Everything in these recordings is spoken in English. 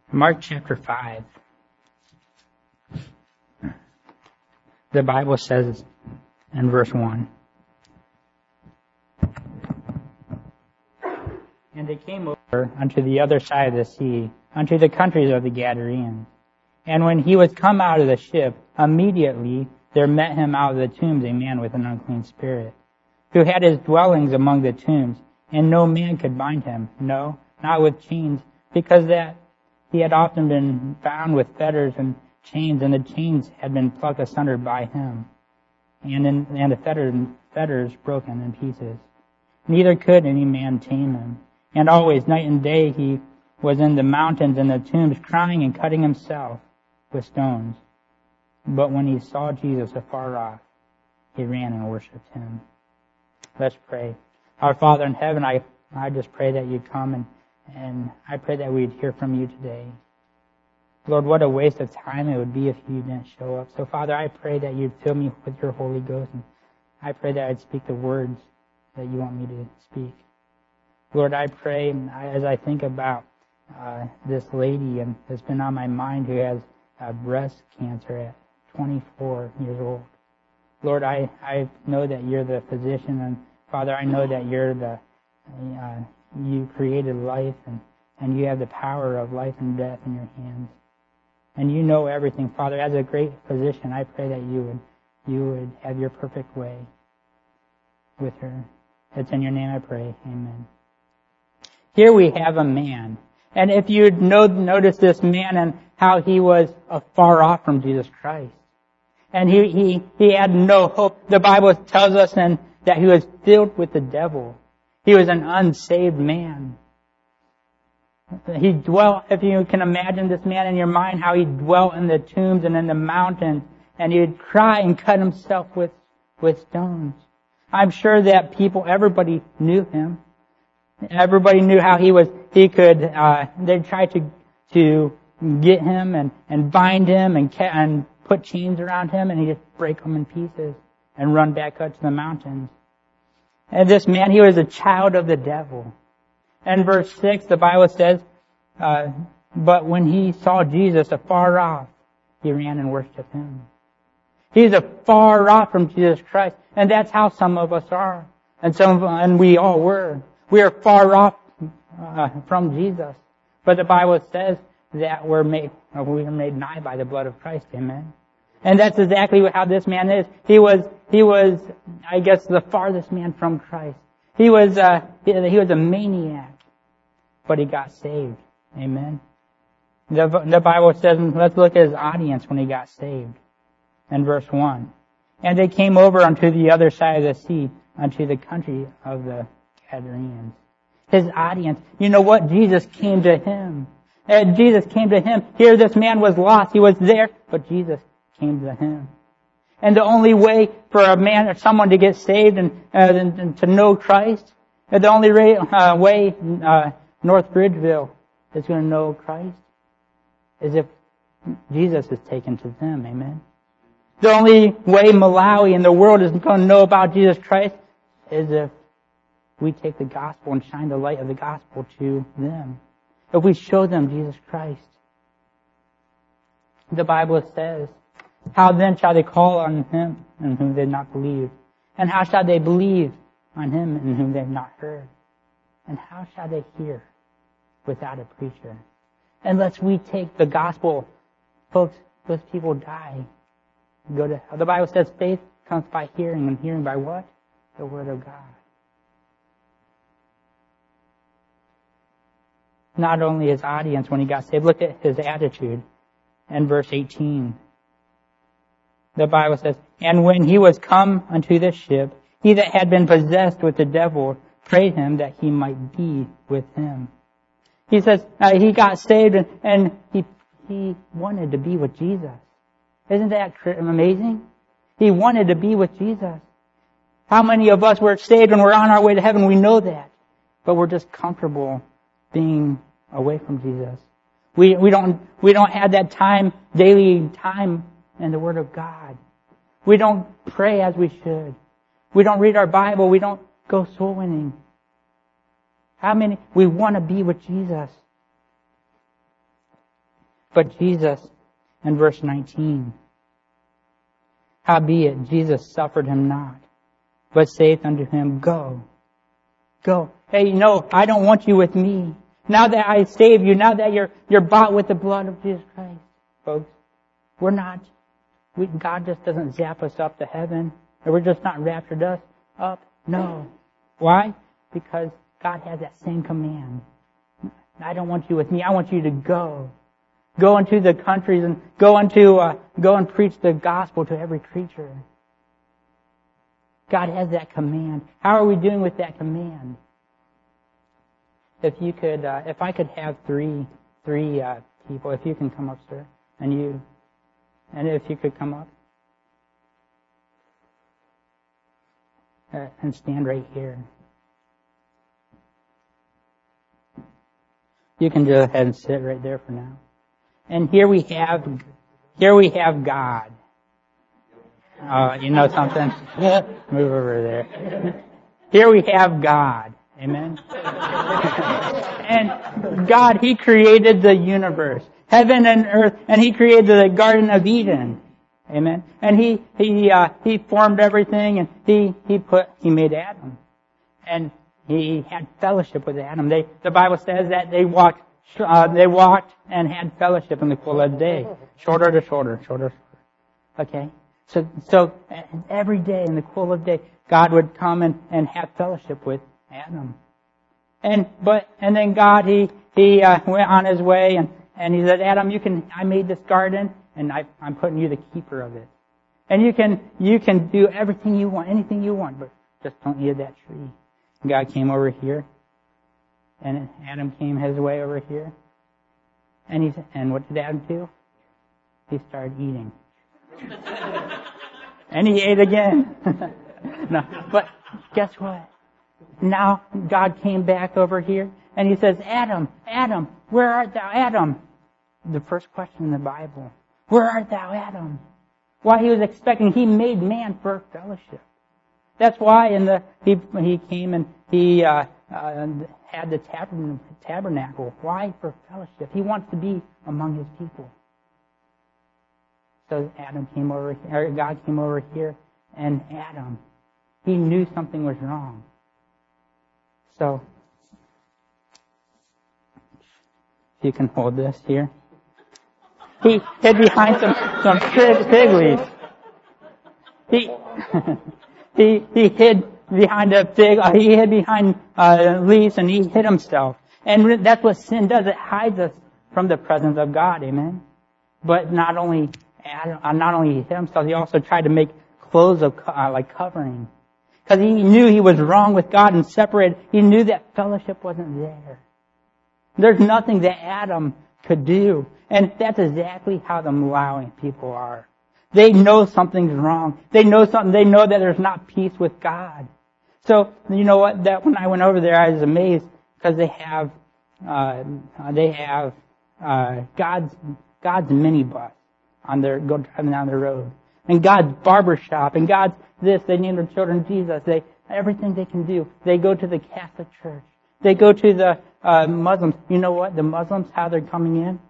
Mark chapter 5. The Bible says in verse 1. And they came over unto the other side of the sea, unto the countries of the Gadarenes. And when he was come out of the ship, immediately there met him out of the tombs a man with an unclean spirit, who had his dwellings among the tombs, and no man could bind him, no, not with chains, because that he had often been bound with fetters and chains, and the chains had been plucked asunder by him, and the fetters broken in pieces. Neither could any man tame him. And always, night and day, he was in the mountains and the tombs, crying and cutting himself with stones. But when he saw Jesus afar off, he ran and worshipped him. Let's pray. Our Father in heaven, I just pray that you'd come and I pray that we'd hear from you today. Lord, what a waste of time it would be if you didn't show up. So, Father, I pray that you'd fill me with your Holy Ghost, and I pray that I'd speak the words that you want me to speak. Lord, I pray as I think about this lady and has been on my mind who has breast cancer at 24 years old. Lord, I know that you're the physician, and Father, I know that you're you created life and you have the power of life and death in your hands. And you know everything, Father. As a great physician, I pray that you would have your perfect way with her. It's in your name I pray. Amen. Here we have a man. And if you'd notice this man and how he was afar off from Jesus Christ. And he had no hope. The Bible tells us then that he was filled with the devil. He was an unsaved man. He dwelt, if you can imagine this man in your mind, how he dwelt in the tombs and in the mountains, and he would cry and cut himself with stones. I'm sure that everybody knew him. Everybody knew how they tried to get him and bind him and put chains around him, and he'd just break them in pieces and run back up to the mountains. And this man, he was a child of the devil. And verse 6, the Bible says, but when he saw Jesus afar off, he ran and worshipped him. He's afar off from Jesus Christ. And that's how some of us are. And we all were. We are far off from Jesus. But the Bible says that we are made nigh by the blood of Christ. Amen. And that's exactly how this man is. He was, I guess, the farthest man from Christ. He was a maniac, but he got saved. Amen. The Bible says, let's look at his audience when he got saved. In verse 1. And they came over unto the other side of the sea, unto the country of the Gadarenes. His audience. You know what? Jesus came to him. Jesus came to him. Here this man was lost. He was there, but Jesus came to him. And the only way for a man or someone to get saved and to know Christ, the only way North Bridgeville is going to know Christ is if Jesus is taken to them. Amen. The only way Malawi and the world is going to know about Jesus Christ is if we take the gospel and shine the light of the gospel to them. If we show them Jesus Christ. The Bible says, how then shall they call on him in whom they have not believed? And how shall they believe on him in whom they have not heard? And how shall they hear without a preacher? Unless we take the gospel, folks, those people die. Go to hell. The Bible says faith comes by hearing, and hearing by what? The Word of God. Not only his audience when he got saved, look at his attitude in verse 18. The Bible says, and when he was come unto the ship, he that had been possessed with the devil prayed him that he might be with him. He says he got saved and he wanted to be with Jesus. Isn't that amazing? He wanted to be with Jesus. How many of us were saved and we're on our way to heaven? We know that. But we're just comfortable being away from Jesus. We don't have that daily time in the Word of God. We don't pray as we should. We don't read our Bible. We don't go soul winning. How many? We want to be with Jesus. But Jesus, in verse 19, howbeit Jesus suffered him not, but saith unto him, Go. Go. Hey, no, I don't want you with me. Now that I saved you, now that you're bought with the blood of Jesus Christ. Folks, God just doesn't zap us up to heaven, or we're just not raptured us up. No. Why? Because God has that same command. I don't want you with me. I want you to go. Go into the countries and go and preach the gospel to every creature. God has that command. How are we doing with that command? If I could have three people, if you can come up, sir, and if you could come up and stand right here. You can go ahead and sit right there for now. And here we have God. You know something? Move over there. Here we have God. Amen. And God, He created the universe, heaven and earth, and He created the Garden of Eden. Amen. And He formed everything, and He made Adam, and He had fellowship with Adam. The Bible says that they walked and had fellowship in the cool of the day, shoulder to shoulder. Okay. So every day in the cool of the day, God would come and have fellowship with Adam. And then God, He went on His way and He said, Adam, I made this garden and I'm putting you the keeper of it. And you can do everything you want, anything you want, but just don't eat of that tree. And God came over here, and Adam came his way over here. And what did Adam do? He started eating. And he ate again. No, but guess what? Now God came back over here and He says, Adam, where art thou, Adam? The first question in the Bible. Where art thou, Adam? Why He was expecting, He made man for fellowship. That's why He came and He had the tabernacle. Why? For fellowship. He wants to be among His people. So God came over here, and Adam, he knew something was wrong. So, if you can hold this here. He hid behind some fig leaves. He hid behind a fig. He hid behind leaves, and he hid himself. And that's what sin does. It hides us from the presence of God. Amen. But not only he hid himself, he also tried to make clothes of like covering, because he knew he was wrong with God and separated. He knew that fellowship wasn't there. There's nothing that Adam could do, and that's exactly how the Malawian people are. They know something's wrong. They know something. They know that there's not peace with God. So you know what? That when I went over there, I was amazed because they have God's minibus driving down the road, and God's barbershop, and God's this. They name their children Jesus. Everything they can do. They go to the Catholic Church. They go to the Muslims. You know what? The Muslims, how they're coming in,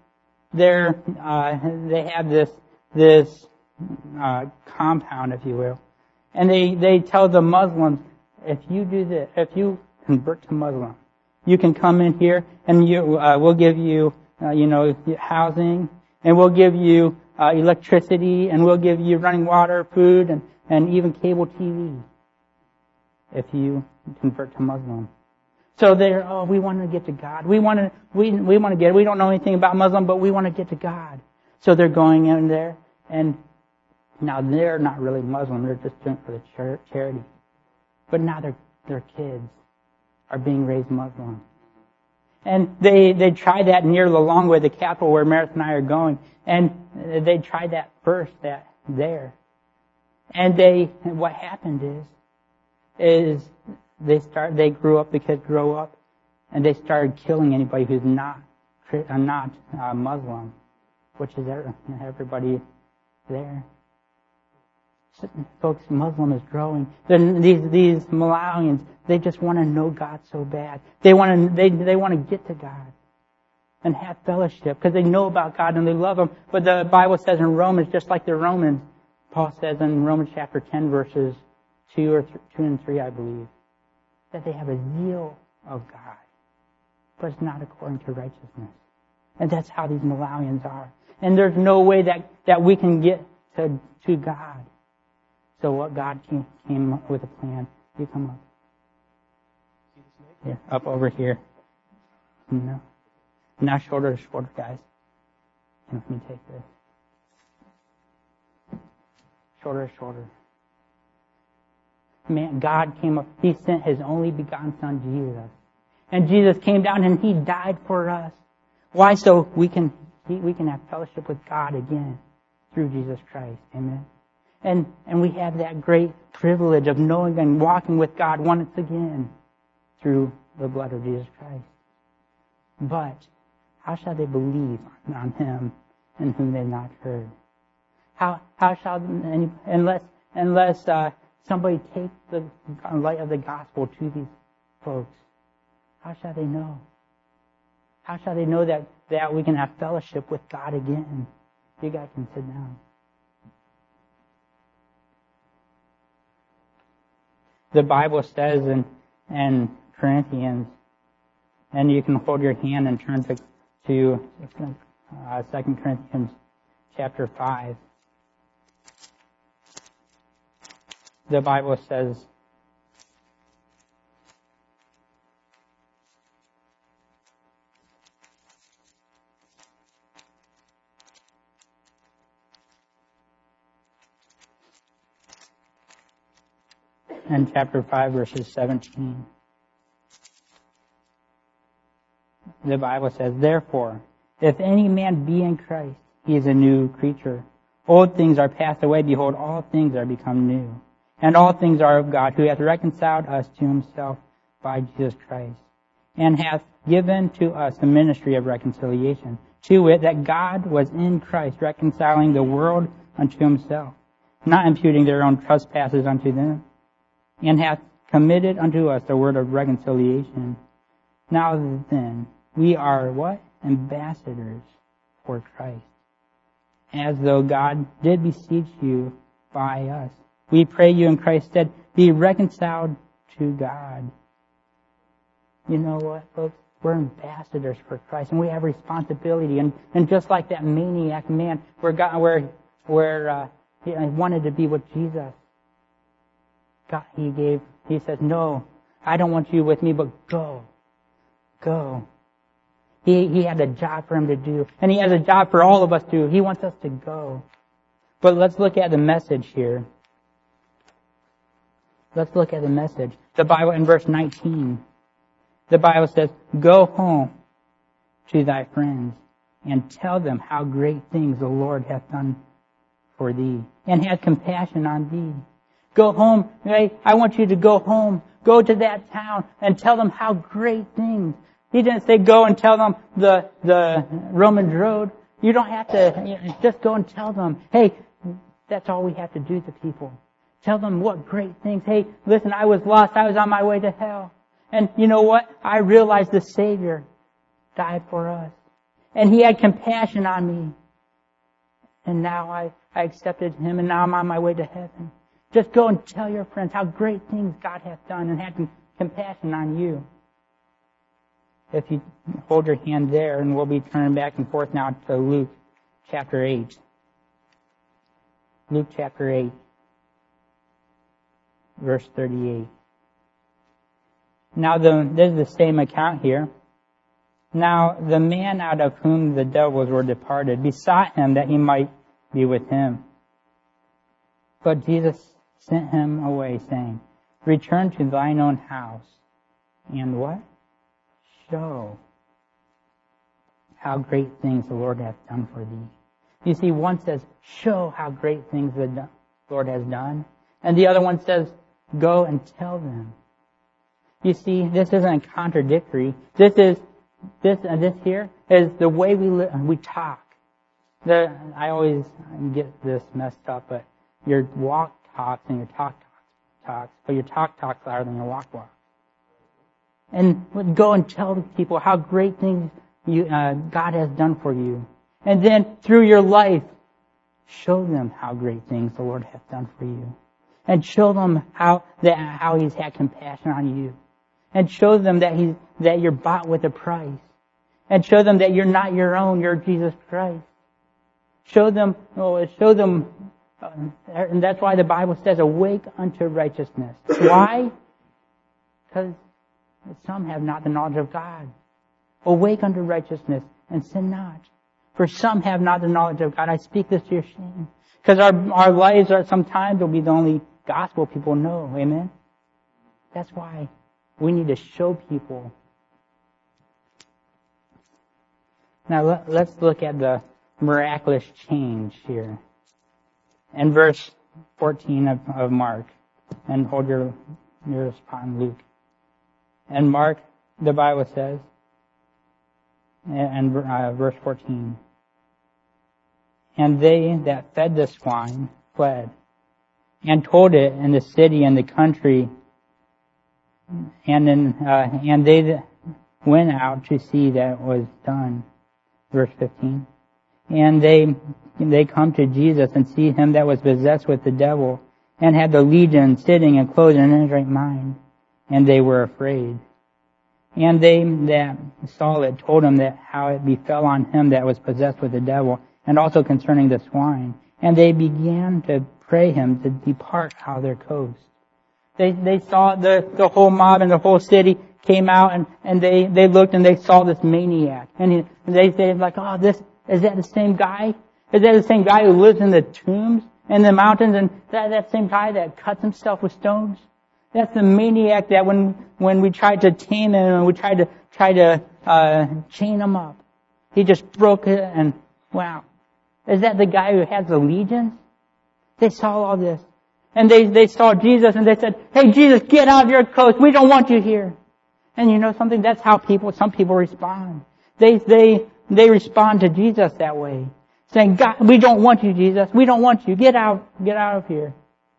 they have this compound, if you will, and they tell the Muslims, if you do this, if you convert to Muslim, you can come in here, and we'll give you housing, and we'll give you electricity, and we'll give you running water, food, and even cable TV if you convert to Muslim. So we want to get to God. We want to get. We don't know anything about Muslim, but we want to get to God. So they're going in there, and now they're not really Muslim. They're just doing it for the charity. But now their kids are being raised Muslim. And they tried that near Lilongwe, the capital where Meredith and I are going. And they tried that first there. And what happened is they grew up, the kids grow up, and they started killing anybody who's not Muslim, which is everybody there. So, folks, Muslim is growing. These Malawians, they just want to know God so bad. They want to get to God. and have fellowship because they know about God and they love Him. But the Bible says in Romans, just like the Romans, Paul says in Romans chapter 10 verses 2 and 3, I believe, that they have a zeal of God, but it's not according to righteousness. And that's how these Malawians are. And there's no way that we can get to God. So what God came up with a plan. You come up. Yeah, up over here. No. Now shoulder to shoulder, guys. And let me take this. Shoulder to shoulder. Man, God came up. He sent His only begotten Son, Jesus. And Jesus came down and He died for us. Why? So we can have fellowship with God again through Jesus Christ. Amen. And we have that great privilege of knowing and walking with God once again through the blood of Jesus Christ. But how shall they believe on Him in whom they have not heard? How shall unless somebody take the light of the gospel to these folks? How shall they know? How shall they know that we can have fellowship with God again? You guys can sit down. The Bible says in Corinthians, and you can hold your hand and turn to 2 Corinthians chapter 5. The Bible says, in chapter 5, verses 17. The Bible says, therefore, if any man be in Christ, he is a new creature. Old things are passed away. Behold, all things are become new. And all things are of God, who hath reconciled us to Himself by Jesus Christ, and hath given to us the ministry of reconciliation, to wit, that God was in Christ, reconciling the world unto Himself, not imputing their own trespasses unto them, and hath committed unto us the word of reconciliation. Now then, we are what? Ambassadors for Christ, as though God did beseech you by us. We pray you in Christ's stead, be reconciled to God. You know what, folks? We're ambassadors for Christ, and we have responsibility. And just like that maniac man, he wanted to be with Jesus. God, He says, no, I don't want you with me, but go. Go. He had a job for Him to do, and He has a job for all of us to do. He wants us to go. But let's look at the message here. Let's look at the message. The Bible in verse 19. The Bible says, go home to thy friends and tell them how great things the Lord hath done for thee and had compassion on thee. Go home. Right? I want you to go home. Go to that town and tell them how great things. He didn't say go and tell them the Roman road. You don't have to, just go and tell them, hey, that's all we have to do to people. Tell them what great things. Hey, listen, I was lost. I was on my way to hell. And you know what? I realized the Savior died for us. And He had compassion on me. And now I accepted Him, and now I'm on my way to heaven. Just go and tell your friends how great things God hath done and had compassion on you. If you hold your hand there, and we'll be turning back and forth now to Luke chapter 8. Luke chapter 8, verse 38. Now, there's the same account here. Now, the man out of whom the devils were departed besought Him that he might be with him. But Jesus sent him away, saying, return to thine own house, and what? Show how great things the Lord hath done for thee. You see, one says, show how great things the Lord has done. And the other one says, go and tell them. You see, this isn't contradictory. This here is the way we talk. I always get this messed up, but your walk talks and your talk talks, but your talk talks louder than your walk walks. And go and tell the people how great things God has done for you. And then through your life, show them how great things the Lord has done for you. And show them how He's had compassion on you. And show them that you're bought with a price. And show them that you're not your own, you're Jesus Christ. Show them, and that's why the Bible says, awake unto righteousness. Why? Because some have not the knowledge of God. Awake unto righteousness and sin not. For some have not the knowledge of God. I speak this to your shame. Because our lives are sometimes will be the only gospel people know. Amen? That's why we need to show people. Now let's look at the miraculous change here. In verse 14 of Mark. And hold your spot in Luke. And Mark, the Bible says, and verse 14, and they that fed the swine fled, and told it in the city and the country, and they went out to see that it was done. Verse 15, and they come to Jesus and see him that was possessed with the devil, and had the legion sitting and clothed in his right mind, and they were afraid. And they that saw it told him that how it befell on him that was possessed with the devil, and also concerning the swine. And they began to pray him to depart out of their coast. They saw the whole mob and the whole city came out, and they looked and they saw this maniac. And they said like, oh, is that the same guy? Is that the same guy who lives in the tombs in the mountains, and that same guy that cuts himself with stones? That's the maniac that when we tried to tame him and we tried to chain him up, he just broke it. And wow, is that the guy who has the legions? They saw all this, and they saw Jesus, and they said, "Hey, Jesus, get out of your coast. We don't want you here." And you know something? That's how some people respond. They respond to Jesus that way, saying, "God, we don't want you, Jesus. We don't want you. Get out of here."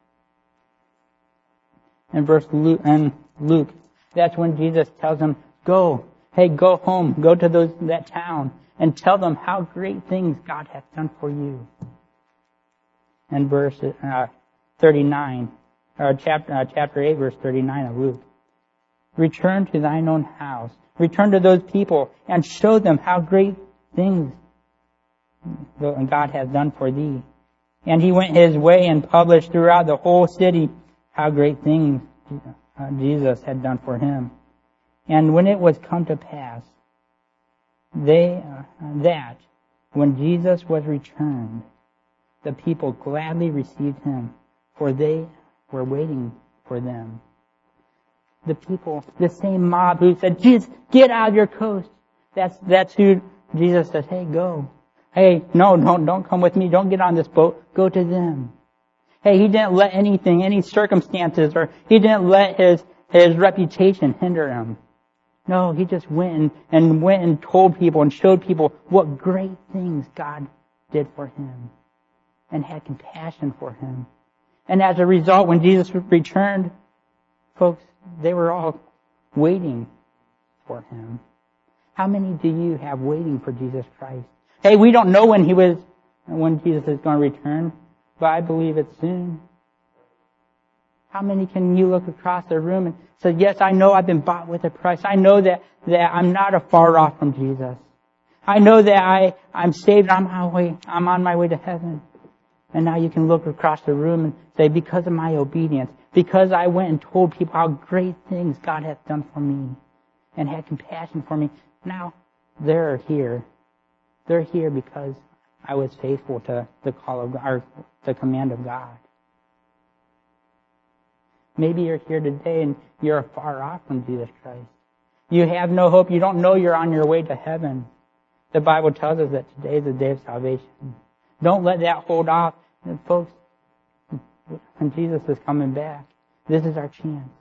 In Luke, that's when Jesus tells them, go home, go to that town, and tell them how great things God hath done for you. In verse 39, or chapter 8, verse 39 of Luke, return to thine own house, return to those people, and show them how great things God hath done for thee. And he went his way and published throughout the whole city how great things Jesus had done for him. And when it was come to pass, that when Jesus was returned, the people gladly received him, for they were waiting for them. The people, the same mob who said, "Jesus, get out of your coast." That's who Jesus says, "Hey, go. Hey, no, don't come with me. Don't get on this boat. Go to them." Hey, he didn't let any circumstances, or he didn't let his reputation hinder him. No, he just went and told people and showed people what great things God did for him, and had compassion for him. And as a result, when Jesus returned, folks, they were all waiting for him. How many do you have waiting for Jesus Christ? Hey, we don't know when Jesus is going to return, but I believe it's soon. How many can you look across the room and say, yes, I know I've been bought with a price. I know that I'm not far off from Jesus. I know that I'm saved. I'm on my way to heaven. And now you can look across the room and say, because of my obedience, because I went and told people how great things God hath done for me and had compassion for me, now they're here. They're here because I was faithful to the call of God, or the command of God. Maybe you're here today and you're far off from Jesus Christ. You have no hope. You don't know you're on your way to heaven. The Bible tells us that today is the day of salvation. Don't let that hold off. And folks, when Jesus is coming back, this is our chance.